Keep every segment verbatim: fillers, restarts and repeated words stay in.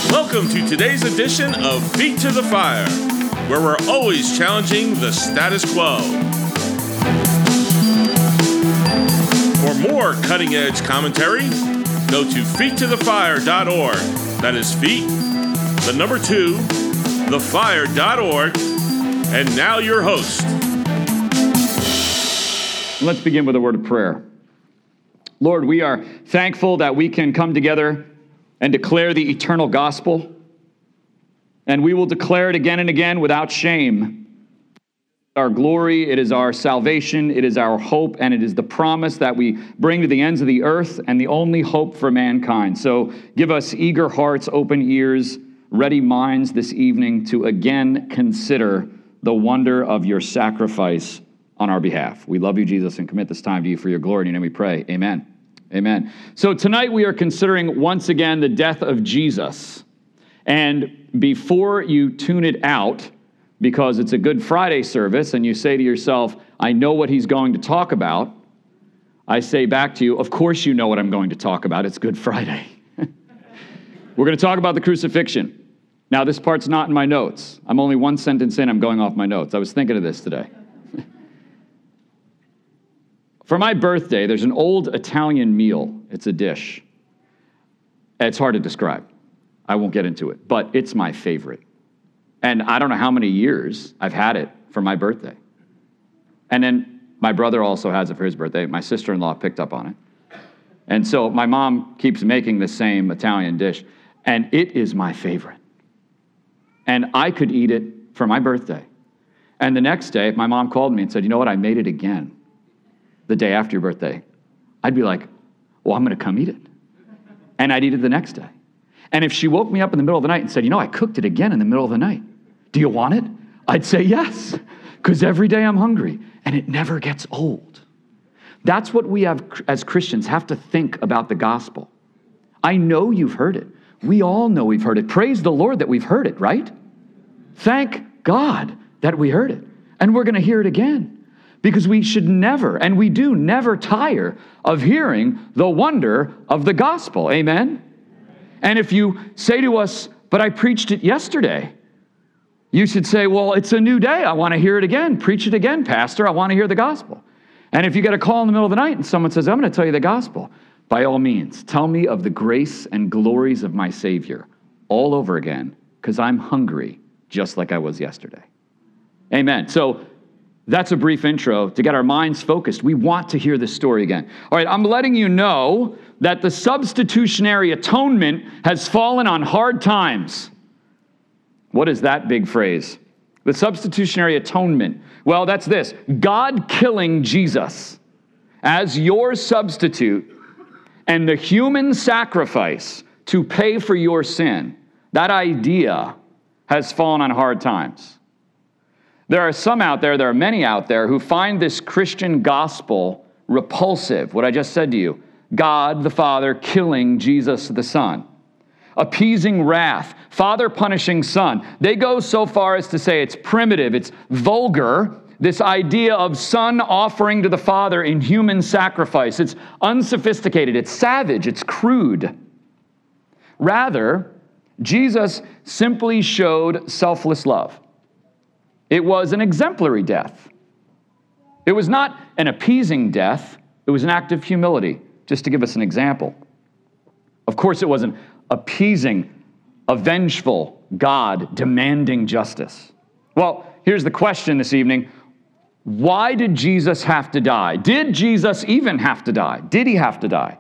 Welcome to today's edition of Feet to the Fire, where we're always challenging the status quo. For more cutting-edge commentary, go to feet to the fire dot org. That is feet, the number two, the fire dot org. And now your host. Let's begin with a word of prayer. Lord, we are thankful that we can come together and declare the eternal gospel, and we will declare it again and again without shame. Our glory, it is our salvation, it is our hope, and it is the promise that we bring to the ends of the earth and the only hope for mankind. So give us eager hearts, open ears, ready minds this evening to again consider the wonder of your sacrifice on our behalf. We love you, Jesus, and commit this time to you for your glory. In your name we pray. Amen. Amen. So tonight we are considering once again the death of Jesus. And before you tune it out, because it's a Good Friday service, and you say to yourself, I know what he's going to talk about, I say back to you, of course you know what I'm going to talk about. It's Good Friday. We're going to talk about the crucifixion. Now, this part's not in my notes. I'm only one sentence in. I'm going off my notes. I was thinking of this today. For my birthday, there's an old Italian meal. It's a dish. It's hard to describe. I won't get into it, but it's my favorite. And I don't know how many years I've had it for my birthday. And then my brother also has it for his birthday. My sister-in-law picked up on it. And so my mom keeps making the same Italian dish, and it is my favorite. And I could eat it for my birthday. And the next day, if my mom called me and said, you know what, I made it again the day after your birthday, I'd be like, well, I'm going to come eat it. And I'd eat it the next day. And if she woke me up in the middle of the night and said, you know, I cooked it again in the middle of the night, do you want it? I'd say yes, because every day I'm hungry, and it never gets old. That's what we have as Christians have to think about the gospel. I know you've heard it. We all know we've heard it. Praise the Lord that we've heard it, right? Thank God that we heard it. And we're going to hear it again. Because we should never, and we do never tire of hearing the wonder of the gospel. Amen? And if you say to us, but I preached it yesterday, you should say, well, it's a new day. I want to hear it again. Preach it again, Pastor. I want to hear the gospel. And if you get a call in the middle of the night and someone says, I'm going to tell you the gospel, by all means, tell me of the grace and glories of my Savior all over again, because I'm hungry just like I was yesterday. Amen. So that's a brief intro to get our minds focused. We want to hear this story again. All right, I'm letting you know that the substitutionary atonement has fallen on hard times. What is that big phrase? The substitutionary atonement. Well, that's this. God killing Jesus as your substitute and the human sacrifice to pay for your sin. That idea has fallen on hard times. There are some out there, there are many out there who find this Christian gospel repulsive, what I just said to you. God the Father killing Jesus the Son. Appeasing wrath, Father punishing Son. They go so far as to say it's primitive, it's vulgar, this idea of Son offering to the Father in human sacrifice. It's unsophisticated, it's savage, it's crude. Rather, Jesus simply showed selfless love. It was an exemplary death. It was not an appeasing death. It was an act of humility, just to give us an example. Of course, it wasn't appeasing, a vengeful God demanding justice. Well, here's the question this evening. Why did Jesus have to die? Did Jesus even have to die? Did he have to die?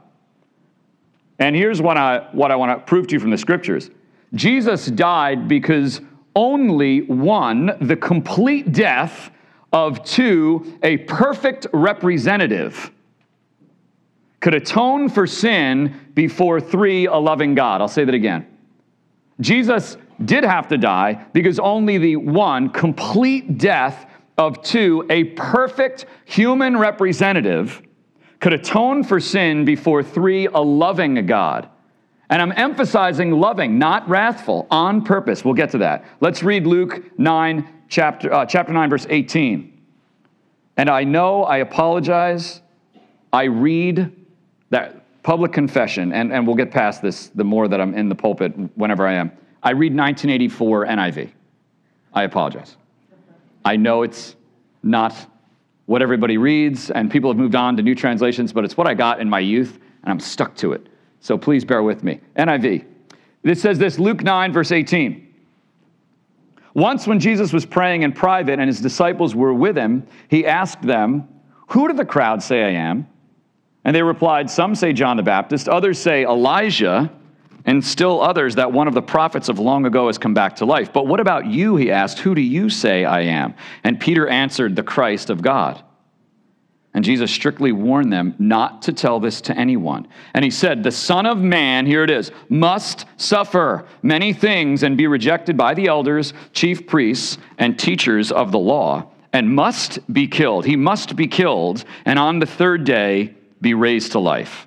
And here's what I, what I want to prove to you from the scriptures. Jesus died because only one, the complete death of two, a perfect representative, could atone for sin before three, a loving God. I'll say that again. Jesus did have to die because only the one, complete death of two, a perfect human representative, could atone for sin before three, a loving God. And I'm emphasizing loving, not wrathful, on purpose. We'll get to that. Let's read Luke nine, chapter, uh, chapter nine, verse eighteen. And I know, I apologize, I read that public confession, and, and we'll get past this the more that I'm in the pulpit whenever I am. I read nineteen eighty-four N I V. I apologize. I know it's not what everybody reads, and people have moved on to new translations, but it's what I got in my youth, and I'm stuck to it. So please bear with me. N I V. This says this, Luke nine, verse eighteen. Once when Jesus was praying in private and his disciples were with him, he asked them, "Who do the crowd say I am?" And they replied, "Some say John the Baptist, others say Elijah, and still others that one of the prophets of long ago has come back to life. But what about you?" he asked. "Who do you say I am?" And Peter answered, "The Christ of God." And Jesus strictly warned them not to tell this to anyone. And he said, "The Son of Man," here it is, "must suffer many things and be rejected by the elders, chief priests, and teachers of the law, and must be killed." He must be killed, and on the third day be raised to life.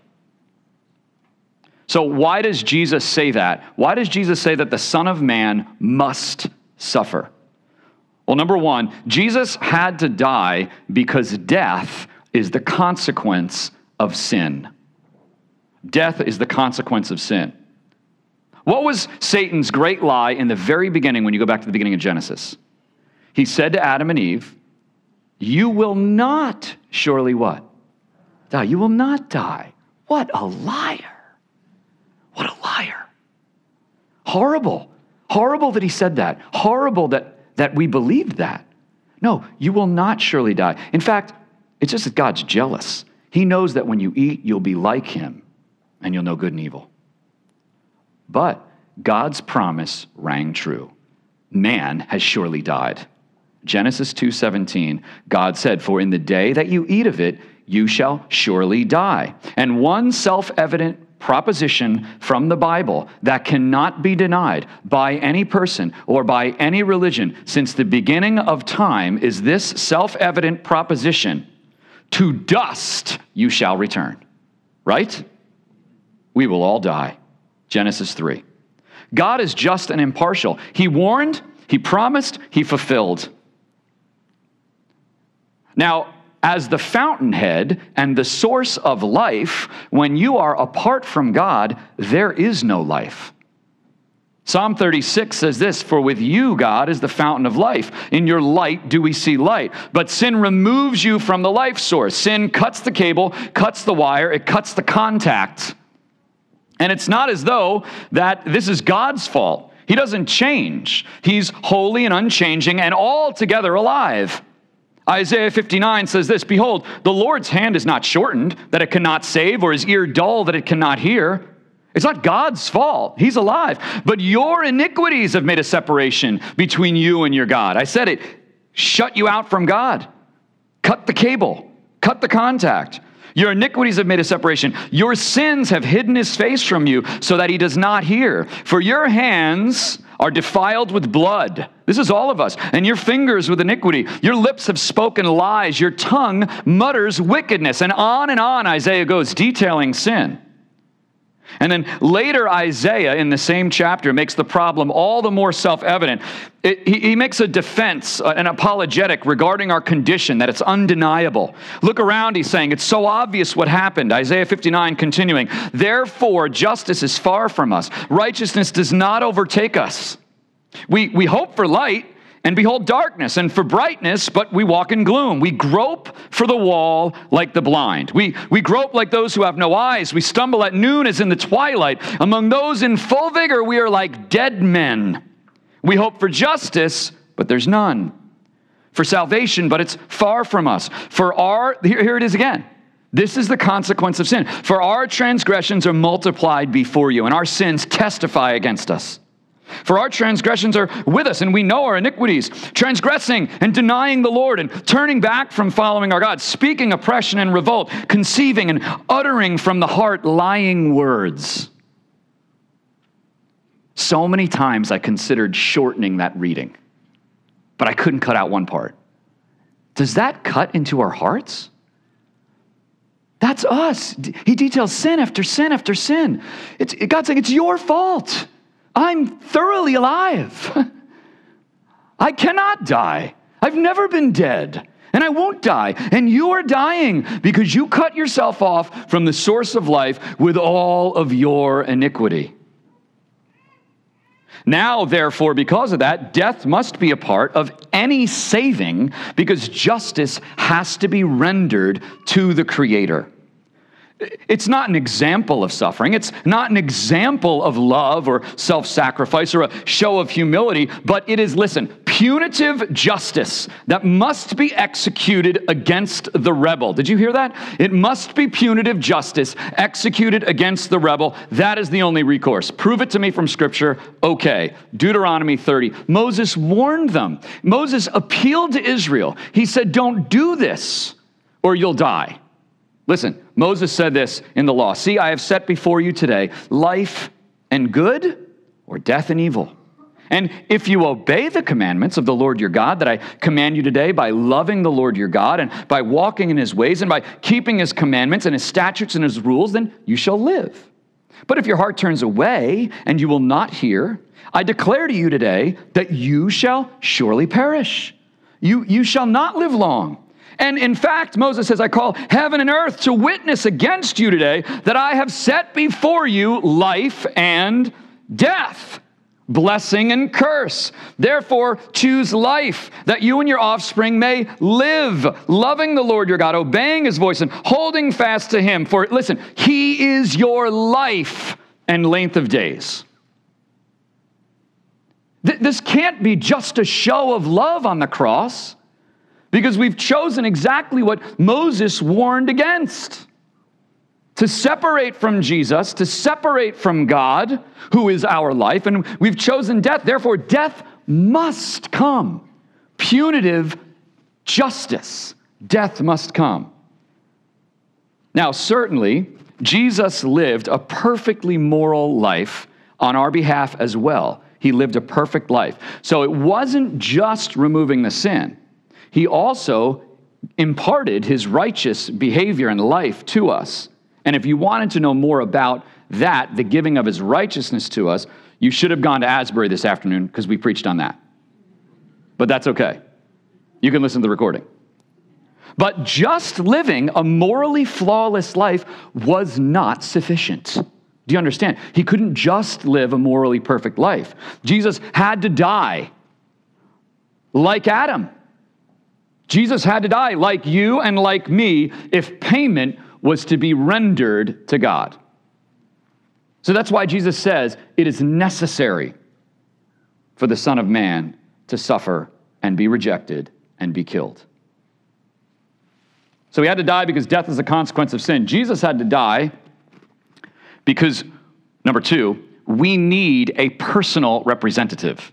So why does Jesus say that? Why does Jesus say that the Son of Man must suffer? Well, number one, Jesus had to die because death is the consequence of sin. Death is the consequence of sin. What was Satan's great lie in the very beginning when you go back to the beginning of Genesis? He said to Adam and Eve, "You will not surely" what? Die. You will not die. What a liar. What a liar. Horrible. Horrible that he said that. Horrible that, that we believed that. No, you will not surely die. In fact, it's just that God's jealous. He knows that when you eat, you'll be like him, and you'll know good and evil. But God's promise rang true. Man has surely died. Genesis two seventeen, God said, "For in the day that you eat of it, you shall surely die." And one self-evident proposition from the Bible that cannot be denied by any person or by any religion since the beginning of time is this self-evident proposition: to dust you shall return. Right? We will all die. Genesis three. God is just and impartial. He warned, he promised, he fulfilled. Now, as the fountainhead and the source of life, when you are apart from God, there is no life. Psalm thirty-six says this, "For with you, God, is the fountain of life. In your light do we see light." But sin removes you from the life source. Sin cuts the cable, cuts the wire, it cuts the contact. And it's not as though that this is God's fault. He doesn't change. He's holy and unchanging and altogether alive. Isaiah fifty-nine says this, "Behold, the Lord's hand is not shortened, that it cannot save, or his ear dull, that it cannot hear." It's not God's fault. He's alive. But your iniquities have made a separation between you and your God. I said it. Shut you out from God. Cut the cable. Cut the contact. Your iniquities have made a separation. Your sins have hidden his face from you so that he does not hear. For your hands are defiled with blood. This is all of us. And your fingers with iniquity. Your lips have spoken lies. Your tongue mutters wickedness. And on and on Isaiah goes, detailing sin. And then later Isaiah in the same chapter makes the problem all the more self-evident. It, he, he makes a defense, an apologetic regarding our condition, that it's undeniable. Look around, he's saying, it's so obvious what happened. Isaiah fifty-nine continuing, "Therefore justice is far from us. Righteousness does not overtake us. We, we hope for light, and behold darkness, and for brightness, but we walk in gloom. We grope for the wall like the blind. We, we grope like those who have no eyes. We stumble at noon as in the twilight. Among those in full vigor, we are like dead men. We hope for justice, but there's none. For salvation, but it's far from us. For our," here, here it is again. This is the consequence of sin. "For our transgressions are multiplied before you, and our sins testify against us. For our transgressions are with us, and we know our iniquities, transgressing and denying the Lord, and turning back from following our God, speaking oppression and revolt, conceiving and uttering from the heart lying words." So many times I considered shortening that reading, but I couldn't cut out one part. Does that cut into our hearts? That's us. He details sin after sin after sin. It's God's saying, it's your fault. I'm thoroughly alive. I cannot die. I've never been dead. and I won't die. And you are dying because you cut yourself off from the source of life with all of your iniquity. Now, therefore, because of that, death must be a part of any saving because justice has to be rendered to the Creator. It's not an example of suffering. It's not an example of love or self-sacrifice or a show of humility, but it is, listen, punitive justice that must be executed against the rebel. Did you hear that? It must be punitive justice executed against the rebel. That is the only recourse. Prove it to me from Scripture. Okay. Deuteronomy thirty. Moses warned them. Moses appealed to Israel. He said, don't do this or you'll die. Listen, Moses said this in the law. See, I have set before you today life and good or death and evil. And if you obey the commandments of the Lord your God that I command you today by loving the Lord your God and by walking in his ways and by keeping his commandments and his statutes and his rules, then you shall live. But if your heart turns away and you will not hear, I declare to you today that you shall surely perish. You, you shall not live long. And in fact, Moses says, I call heaven and earth to witness against you today that I have set before you life and death, blessing and curse. Therefore, choose life that you and your offspring may live, loving the Lord your God, obeying his voice and holding fast to him. For listen, he is your life and length of days. Th- this can't be just a show of love on the cross, because we've chosen exactly what Moses warned against. To separate from Jesus, to separate from God, who is our life, and we've chosen death. Therefore, death must come. Punitive justice. Death must come. Now, certainly, Jesus lived a perfectly moral life on our behalf as well. He lived a perfect life. So it wasn't just removing the sin. He also imparted his righteous behavior and life to us. And if you wanted to know more about that, the giving of his righteousness to us, you should have gone to Asbury this afternoon because we preached on that. But that's okay. You can listen to the recording. But just living a morally flawless life was not sufficient. Do you understand? He couldn't just live a morally perfect life. Jesus had to die like Adam. Jesus had to die like you and like me if payment was to be rendered to God. So that's why Jesus says it is necessary for the Son of Man to suffer and be rejected and be killed. So he had to die because death is a consequence of sin. Jesus had to die because, number two, we need a personal representative.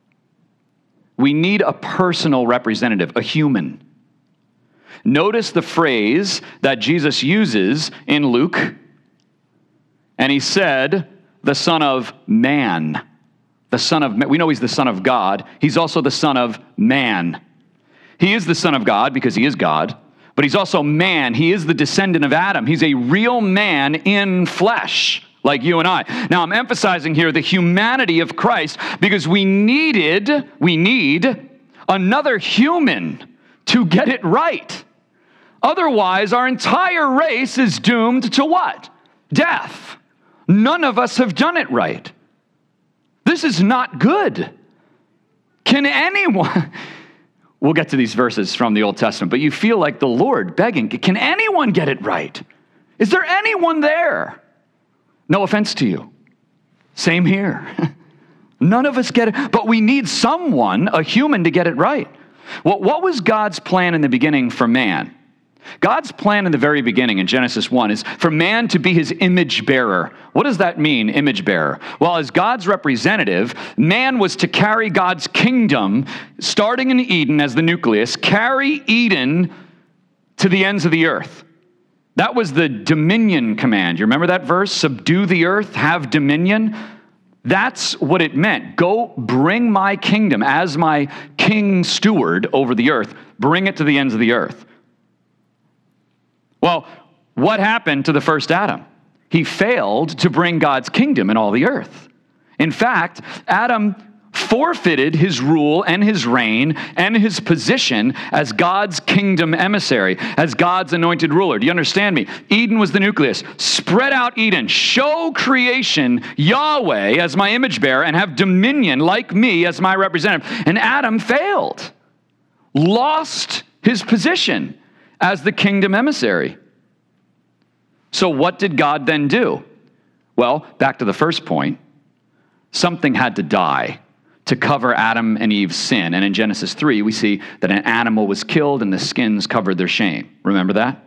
We need a personal representative, a human. Notice the phrase that Jesus uses in Luke, and he said, the Son of Man. The Son of Man. We know he's the Son of God. He's also the Son of Man. He is the Son of God because he is God, but he's also man. He is the descendant of Adam. He's a real man in flesh, like you and I. Now, I'm emphasizing here the humanity of Christ because we needed, we need another human to get it right. Otherwise, our entire race is doomed to what? Death. None of us have done it right. This is not good. Can anyone... We'll get to these verses from the Old Testament, but you feel like the Lord begging, can anyone get it right? Is there anyone there? No offense to you. Same here. None of us get it, but we need someone, a human, to get it right. What, what was God's plan in the beginning for man? God's plan in the very beginning in Genesis one is for man to be his image bearer. What does that mean, image bearer? Well, as God's representative, man was to carry God's kingdom, starting in Eden as the nucleus, carry Eden to the ends of the earth. That was the dominion command. You remember that verse? Subdue the earth, have dominion. That's what it meant. Go bring my kingdom as my king steward over the earth. Bring it to the ends of the earth. Well, what happened to the first Adam? He failed to bring God's kingdom in all the earth. In fact, Adam forfeited his rule and his reign and his position as God's kingdom emissary, as God's anointed ruler. Do you understand me? Eden was the nucleus. Spread out Eden. Show creation Yahweh as my image bearer and have dominion like me as my representative. And Adam failed, lost his position as the kingdom emissary. So what did God then do? Well, back to the first point, something had to die to cover Adam and Eve's sin. And in Genesis three, we see that an animal was killed and the skins covered their shame. Remember that?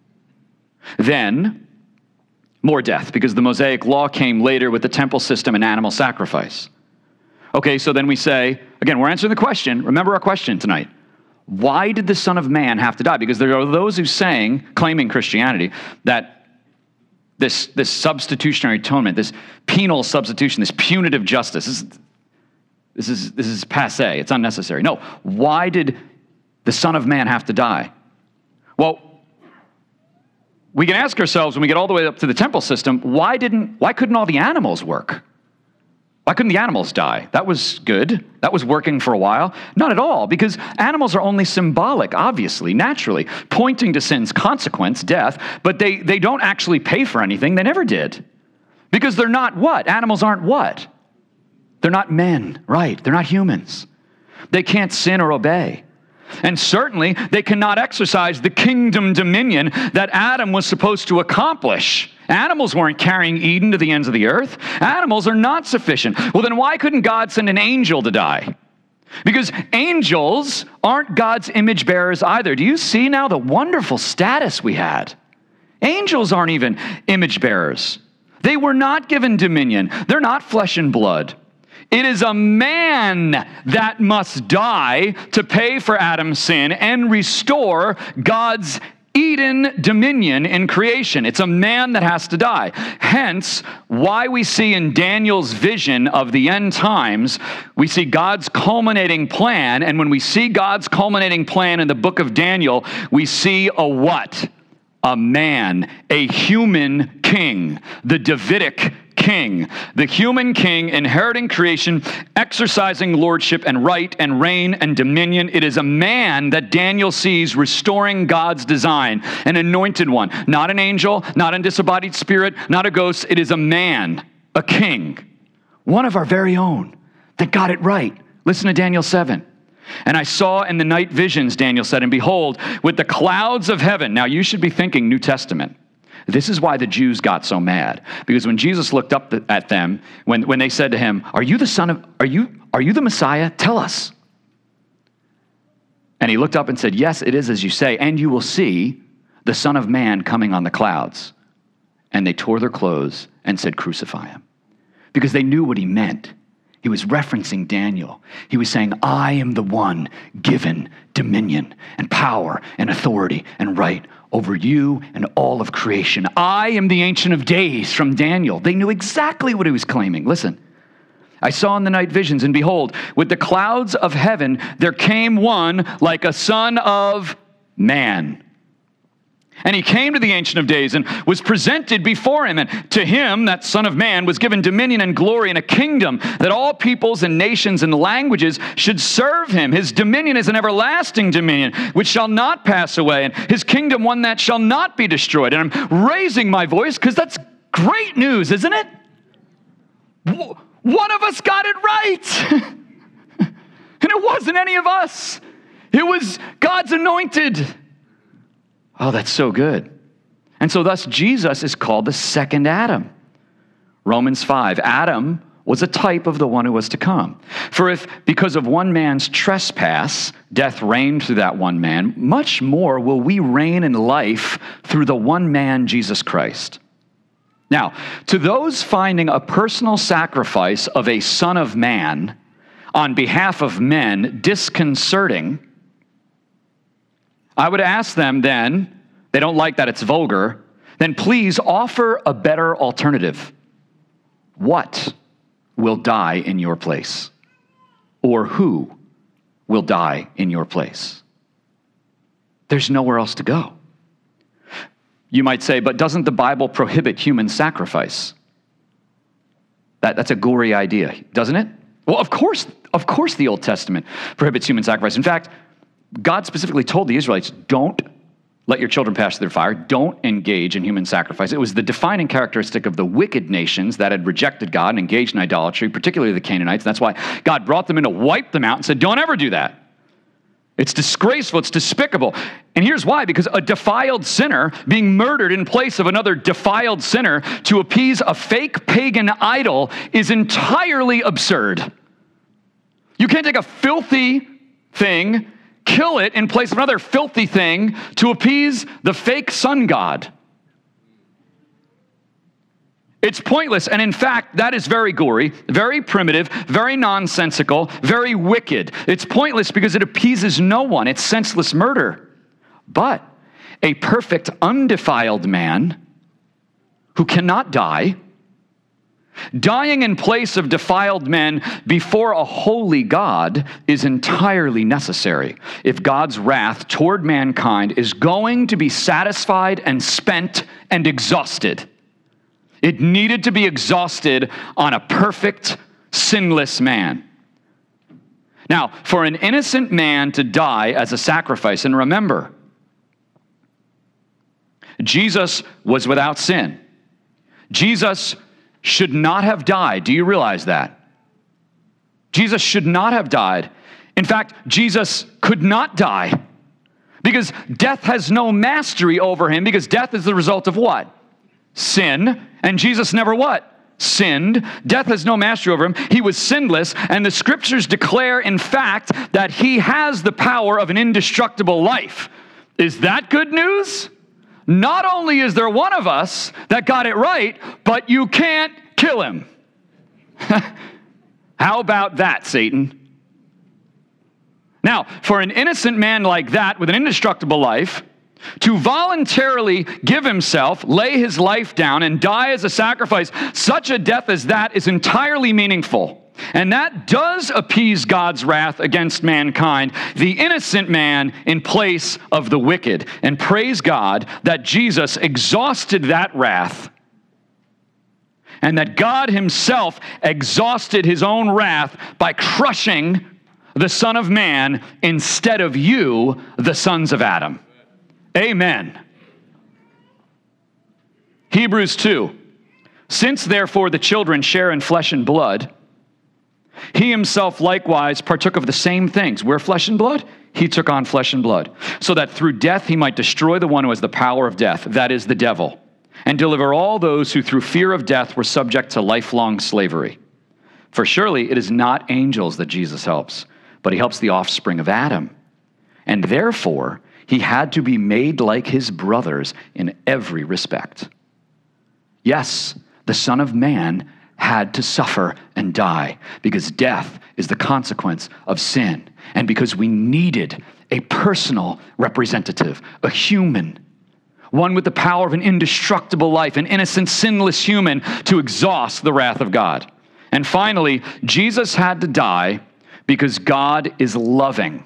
Then, more death, because the Mosaic law came later with the temple system and animal sacrifice. Okay, so then we say, again, we're answering the question. Remember our question tonight. Why did the Son of Man have to die? Because there are those who saying, claiming Christianity, that This, this substitutionary atonement, this penal substitution, this punitive justice, this, this, is, this is passé, it's unnecessary. No, why did the Son of Man have to die? Well, we can ask ourselves when we get all the way up to the temple system, why didn't, why couldn't all the animals work? Why couldn't the animals die? That was good. That was working for a while. Not at all, because animals are only symbolic, obviously, naturally, pointing to sin's consequence, death, but they, they don't actually pay for anything. They never did. Because they're not what? Animals aren't what? They're not men, right? They're not humans. They can't sin or obey. And certainly, they cannot exercise the kingdom dominion that Adam was supposed to accomplish. Animals weren't carrying Eden to the ends of the earth. Animals are not sufficient. Well, then why couldn't God send an angel to die? Because angels aren't God's image bearers either. Do you see now the wonderful status we had? Angels aren't even image bearers. They were not given dominion. They're not flesh and blood. It is a man that must die to pay for Adam's sin and restore God's Eden dominion in creation. It's a man that has to die. Hence, why we see in Daniel's vision of the end times, we see God's culminating plan. And when we see God's culminating plan in the book of Daniel, we see a what? A man, a human king, the Davidic king, the human king inheriting creation, exercising lordship and right and reign and dominion. It is a man that Daniel sees restoring God's design, an anointed one, not an angel, not a disembodied spirit, not a ghost. It is a man, a king, one of our very own that got it right. Listen to Daniel seven. And I saw in the night visions, Daniel said, and behold, with the clouds of heaven. Now you should be thinking New Testament. This is why the Jews got so mad. Because when Jesus looked up at them, when, when they said to him, are you the son of, are you, are you the Messiah? Tell us. And he looked up and said, yes, it is as you say, and you will see the Son of Man coming on the clouds. And they tore their clothes and said, crucify him. Because they knew what he meant. He was referencing Daniel. He was saying, I am the one given dominion and power and authority and right over you and all of creation. I am the Ancient of Days from Daniel. They knew exactly what he was claiming. Listen, I saw in the night visions, and behold, with the clouds of heaven, there came one like a son of man. And he came to the Ancient of Days and was presented before him. And to him, that Son of Man, was given dominion and glory and a kingdom that all peoples and nations and languages should serve him. His dominion is an everlasting dominion which shall not pass away, and his kingdom one that shall not be destroyed. And I'm raising my voice because that's great news, isn't it? One of us got it right. And it wasn't any of us. It was God's anointed. Oh, that's so good. And so thus Jesus is called the second Adam. Romans five, Adam was a type of the one who was to come. For if because of one man's trespass, death reigned through that one man, much more will we reign in life through the one man, Jesus Christ. Now, to those finding a personal sacrifice of a Son of Man on behalf of men disconcerting, I would ask them then, they don't like that it's vulgar, then please offer a better alternative. What will die in your place? Or who will die in your place? There's nowhere else to go. You might say, but doesn't the Bible prohibit human sacrifice? That, that's a gory idea, doesn't it? Well, of course, of course the Old Testament prohibits human sacrifice. In fact, God specifically told the Israelites, don't let your children pass through the fire. Don't engage in human sacrifice. It was the defining characteristic of the wicked nations that had rejected God and engaged in idolatry, particularly the Canaanites. That's why God brought them in to wipe them out and said, don't ever do that. It's disgraceful. It's despicable. And here's why. Because a defiled sinner being murdered in place of another defiled sinner to appease a fake pagan idol is entirely absurd. You can't take a filthy thing, kill it in place of another filthy thing to appease the fake sun god. It's pointless, and in fact, that is very gory, very primitive, very nonsensical, very wicked. It's pointless because it appeases no one. It's senseless murder. But a perfect, undefiled man who cannot die, dying in place of defiled men before a holy God is entirely necessary if God's wrath toward mankind is going to be satisfied and spent and exhausted. It needed to be exhausted on a perfect, sinless man. Now, for an innocent man to die as a sacrifice, and remember, Jesus was without sin. Jesus should not have died. Do you realize that? Jesus should not have died. In fact, Jesus could not die because death has no mastery over him, because death is the result of what? Sin. And Jesus never what? Sinned. Death has no mastery over him. He was sinless, and the scriptures declare, in fact, that he has the power of an indestructible life. Is that good news? Not only is there one of us that got it right, but you can't kill him. How about that, Satan? Now, for an innocent man like that with an indestructible life, to voluntarily give himself, lay his life down, and die as a sacrifice, such a death as that is entirely meaningful. And that does appease God's wrath against mankind, the innocent man in place of the wicked. And praise God that Jesus exhausted that wrath, and that God himself exhausted his own wrath by crushing the Son of Man instead of you, the sons of Adam. Amen. Hebrews two. Since therefore the children share in flesh and blood, he himself likewise partook of the same things. We're flesh and blood. He took on flesh and blood, so that through death he might destroy the one who has the power of death, that is the devil, and deliver all those who through fear of death were subject to lifelong slavery. For surely it is not angels that Jesus helps, but he helps the offspring of Adam. And therefore he had to be made like his brothers in every respect. Yes, the Son of Man had to suffer and die because death is the consequence of sin, and because we needed a personal representative, a human, one with the power of an indestructible life, an innocent, sinless human to exhaust the wrath of God. And finally, Jesus had to die because God is loving.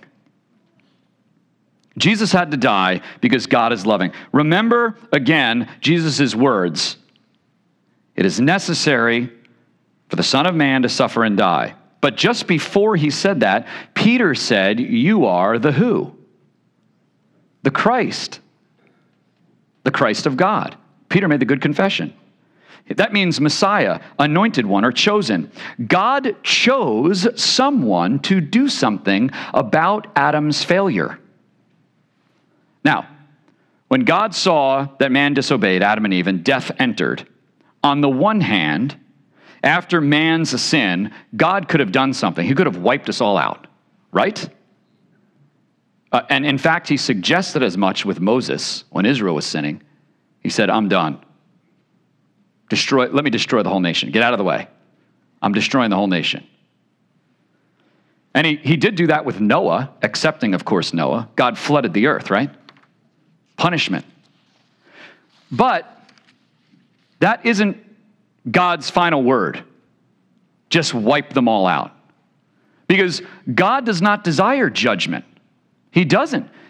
Jesus had to die because God is loving. Remember, again, Jesus' words. It is necessary for the Son of Man to suffer and die. But just before he said that, Peter said, you are the who? The Christ. The Christ of God. Peter made the good confession. That means Messiah, anointed one, or chosen. God chose someone to do something about Adam's failure. Now, when God saw that man disobeyed, Adam and Eve, and death entered, on the one hand, after man's sin, God could have done something. He could have wiped us all out, right? Uh, and in fact, he suggested as much with Moses when Israel was sinning. He said, I'm done. Destroy. Let me destroy the whole nation. Get out of the way. I'm destroying the whole nation. And he, he did do that with Noah, accepting, of course, Noah. God flooded the earth, right? Punishment. But that isn't God's final word. Just wipe them all out. Because God does not desire judgment. He doesn't.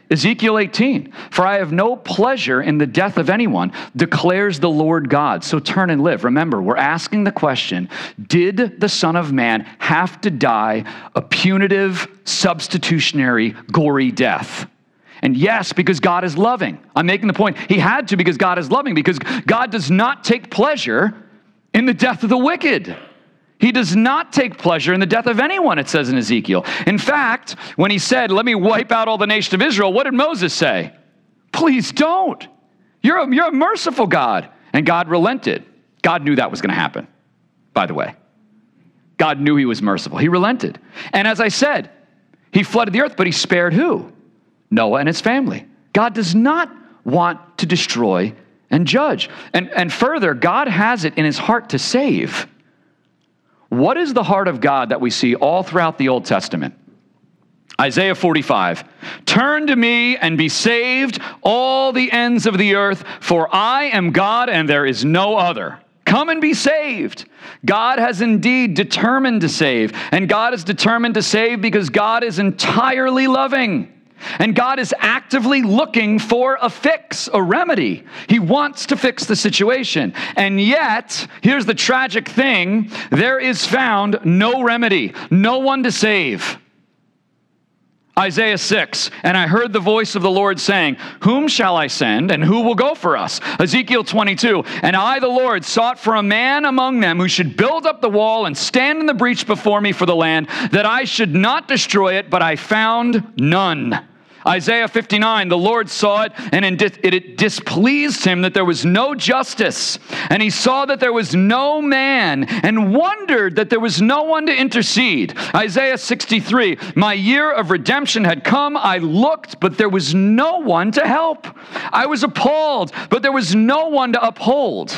Ezekiel eighteen, for I have no pleasure in the death of anyone, declares the Lord God. So turn and live. Remember, we're asking the question, did the Son of Man have to die a punitive, substitutionary, gory death? And yes, because God is loving. I'm making the point, he had to because God is loving, because God does not take pleasure in the death of the wicked. He does not take pleasure in the death of anyone, it says in Ezekiel. In fact, when he said, let me wipe out all the nation of Israel, what did Moses say? Please don't. You're a, you're a merciful God. And God relented. God knew that was going to happen, by the way. God knew he was merciful. He relented. And as I said, he flooded the earth, but he spared who? Noah and his family. God does not want to destroy and judge. And, and further, God has it in his heart to save. What is the heart of God that we see all throughout the Old Testament? Isaiah forty-five, turn to me and be saved, all the ends of the earth, for I am God and there is no other. Come and be saved. God has indeed determined to save, and God is determined to save because God is entirely loving. And God is actively looking for a fix, a remedy. He wants to fix the situation. And yet, here's the tragic thing, there is found no remedy, no one to save. Isaiah six, and I heard the voice of the Lord saying, whom shall I send, and who will go for us? Ezekiel twenty-two, and I, the Lord, sought for a man among them who should build up the wall and stand in the breach before me for the land, that I should not destroy it, but I found none. Isaiah fifty-nine, the Lord saw it, and it displeased him that there was no justice. And he saw that there was no man, and wondered that there was no one to intercede. Isaiah sixty-three, my year of redemption had come. I looked, but there was no one to help. I was appalled, but there was no one to uphold.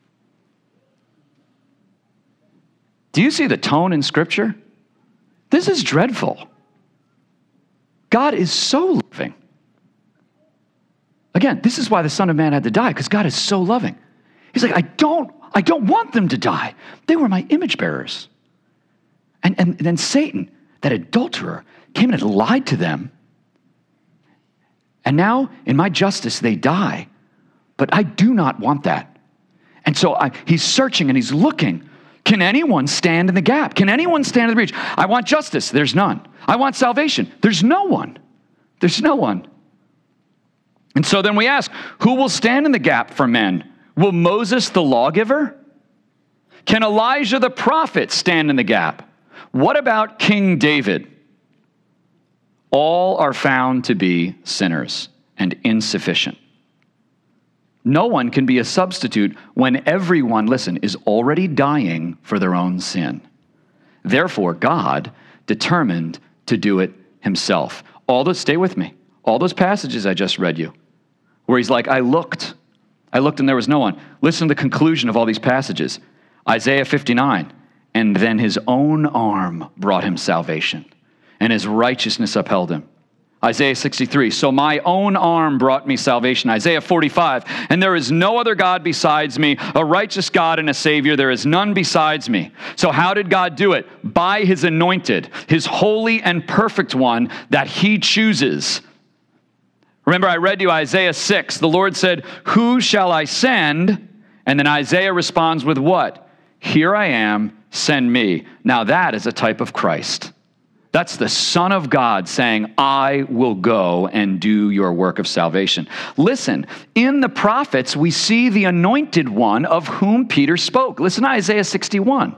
Do you see the tone in Scripture? This is dreadful. God is so loving. Again, this is why the Son of Man had to die, because God is so loving. He's like, I don't, I don't want them to die. They were my image bearers. And, and, and then Satan, that adulterer, came and lied to them. And now, in my justice, they die. But I do not want that. And so I, he's searching and he's looking. Can anyone stand in the gap? Can anyone stand in the breach? I want justice. There's none. I want salvation. There's no one. There's no one. And so then we ask, who will stand in the gap for men? Will Moses the lawgiver? Can Elijah the prophet stand in the gap? What about King David? All are found to be sinners and insufficient. No one can be a substitute when everyone, listen, is already dying for their own sin. Therefore, God determined to do it himself. All those, stay with me, all those passages I just read you, where he's like, I looked, I looked and there was no one. Listen to the conclusion of all these passages. Isaiah fifty-nine, and then his own arm brought him salvation, and his righteousness upheld him. Isaiah sixty-three, so my own arm brought me salvation. Isaiah forty-five, and there is no other God besides me, a righteous God and a Savior. There is none besides me. So how did God do it? By his anointed, his holy and perfect one that he chooses. Remember, I read you Isaiah six. The Lord said, who shall I send? And then Isaiah responds with what? Here I am, send me. Now that is a type of Christ. That's the Son of God saying, I will go and do your work of salvation. Listen, in the prophets, we see the anointed one of whom Peter spoke. Listen to Isaiah sixty-one.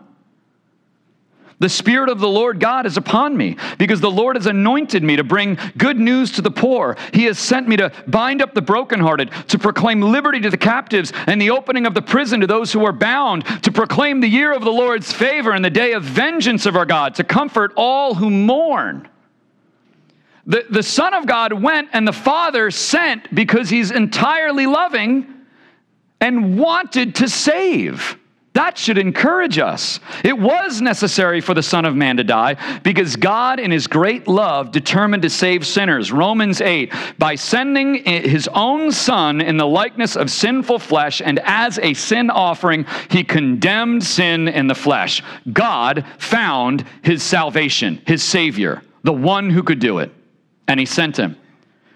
The Spirit of the Lord God is upon me, because the Lord has anointed me to bring good news to the poor. He has sent me to bind up the brokenhearted, to proclaim liberty to the captives, and the opening of the prison to those who are bound, to proclaim the year of the Lord's favor and the day of vengeance of our God, to comfort all who mourn. The, the Son of God went, and the Father sent because he's entirely loving and wanted to save. That should encourage us. It was necessary for the Son of Man to die because God in his great love determined to save sinners. Romans eight, by sending his own Son in the likeness of sinful flesh, and as a sin offering, he condemned sin in the flesh. God found his salvation, his Savior, the one who could do it, and he sent him.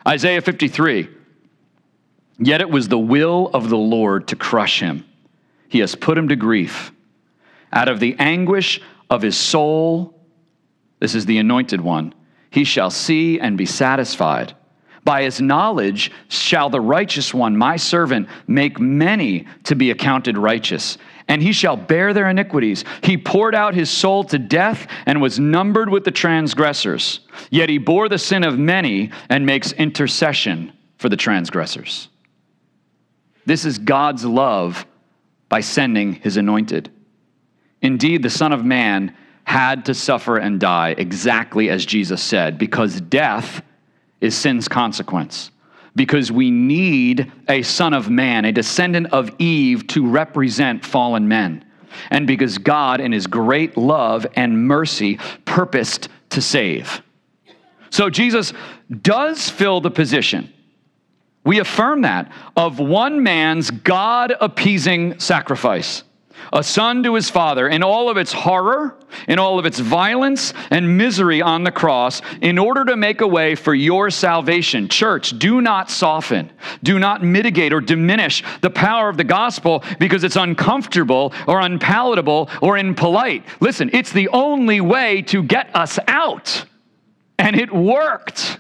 Isaiah fifty-three, yet it was the will of the Lord to crush him. He has put him to grief. Out of the anguish of his soul, this is the anointed one, he shall see and be satisfied. By his knowledge shall the righteous one, my servant, make many to be accounted righteous, and he shall bear their iniquities. He poured out his soul to death and was numbered with the transgressors. Yet he bore the sin of many and makes intercession for the transgressors. This is God's love by sending his anointed. Indeed, the Son of Man had to suffer and die exactly as Jesus said, because death is sin's consequence. Because we need a Son of Man, a descendant of Eve, to represent fallen men. And because God, in his great love and mercy, purposed to save. So Jesus does fill the position. We affirm that, of one man's God-appeasing sacrifice. A son to his father in all of its horror, in all of its violence and misery on the cross, in order to make a way for your salvation. Church, do not soften, do not mitigate or diminish the power of the gospel because it's uncomfortable or unpalatable or impolite. Listen, it's the only way to get us out, and it worked.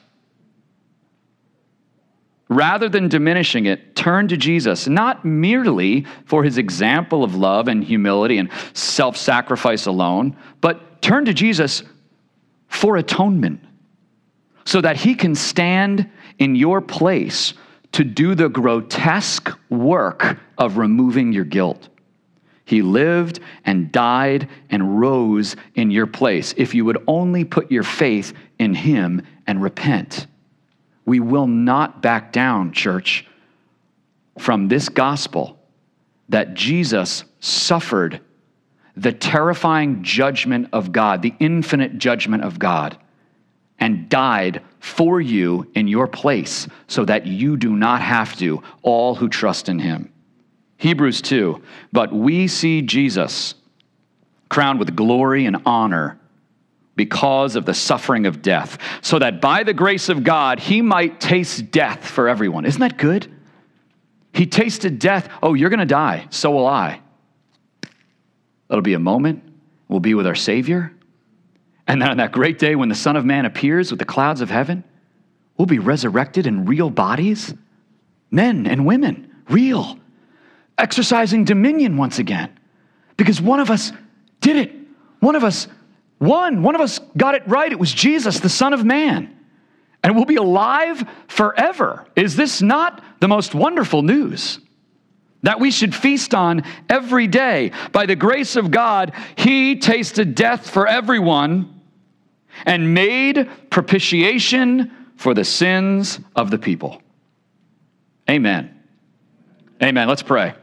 Rather than diminishing it, turn to Jesus, not merely for his example of love and humility and self-sacrifice alone, but turn to Jesus for atonement, so that he can stand in your place to do the grotesque work of removing your guilt. He lived and died and rose in your place if you would only put your faith in him and repent. We will not back down, church, from this gospel that Jesus suffered the terrifying judgment of God, the infinite judgment of God, and died for you in your place so that you do not have to, all who trust in him. Hebrews two, but we see Jesus crowned with glory and honor because of the suffering of death, so that by the grace of God, he might taste death for everyone. Isn't that good? He tasted death. Oh, you're going to die. So will I. That'll be a moment. We'll be with our Savior. And then on that great day when the Son of Man appears with the clouds of heaven, we'll be resurrected in real bodies, men and women, real, exercising dominion once again. Because one of us did it. One of us One, one of us got it right. It was Jesus, the Son of Man. And we'll be alive forever. Is this not the most wonderful news that we should feast on every day? By the grace of God, he tasted death for everyone and made propitiation for the sins of the people. Amen. Amen. Let's pray.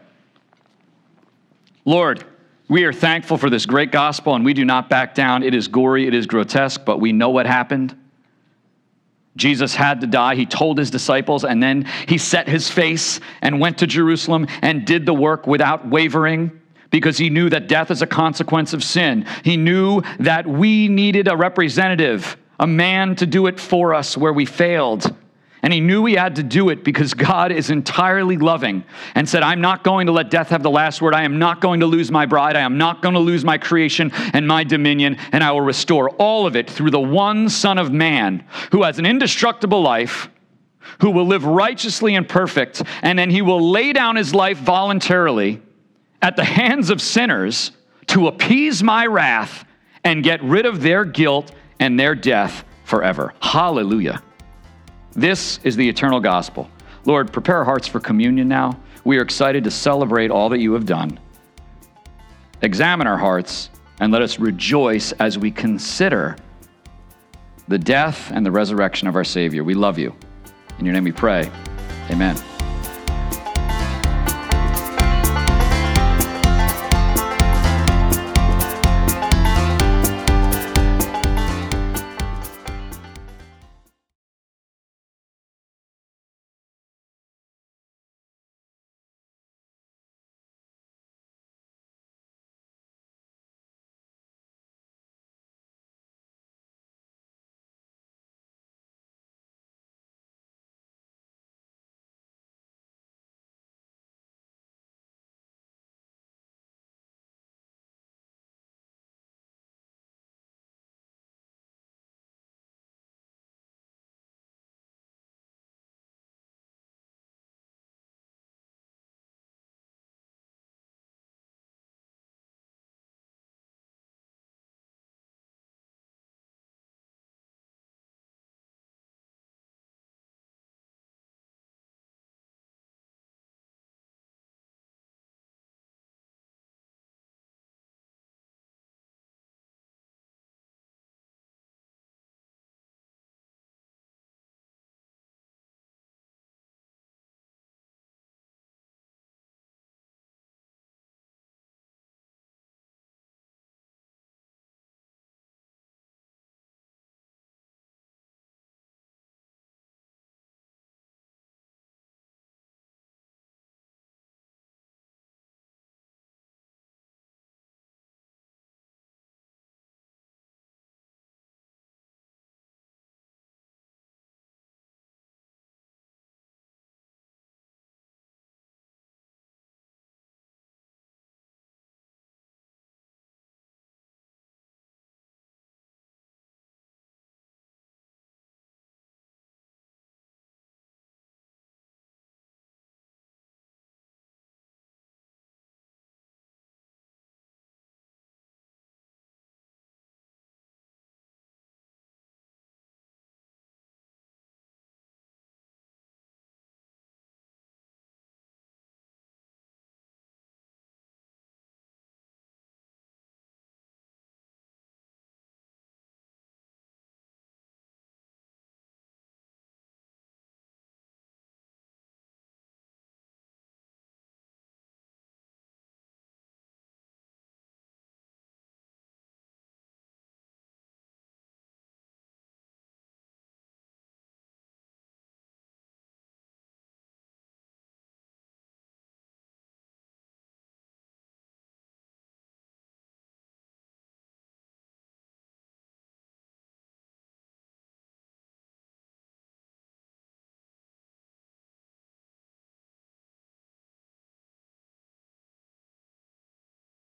Lord, we are thankful for this great gospel, and we do not back down. It is gory, it is grotesque, but we know what happened. Jesus had to die. He told his disciples, and then he set his face and went to Jerusalem and did the work without wavering, because he knew that death is a consequence of sin. He knew that we needed a representative, a man to do it for us where we failed. And he knew he had to do it because God is entirely loving and said, I'm not going to let death have the last word. I am not going to lose my bride. I am not going to lose my creation and my dominion, and I will restore all of it through the one Son of Man who has an indestructible life, who will live righteously and perfect, and then he will lay down his life voluntarily at the hands of sinners to appease my wrath and get rid of their guilt and their death forever. Hallelujah. This is the eternal gospel. Lord, prepare our hearts for communion now. We are excited to celebrate all that you have done. Examine our hearts and let us rejoice as we consider the death and the resurrection of our Savior. We love you. In your name we pray. Amen.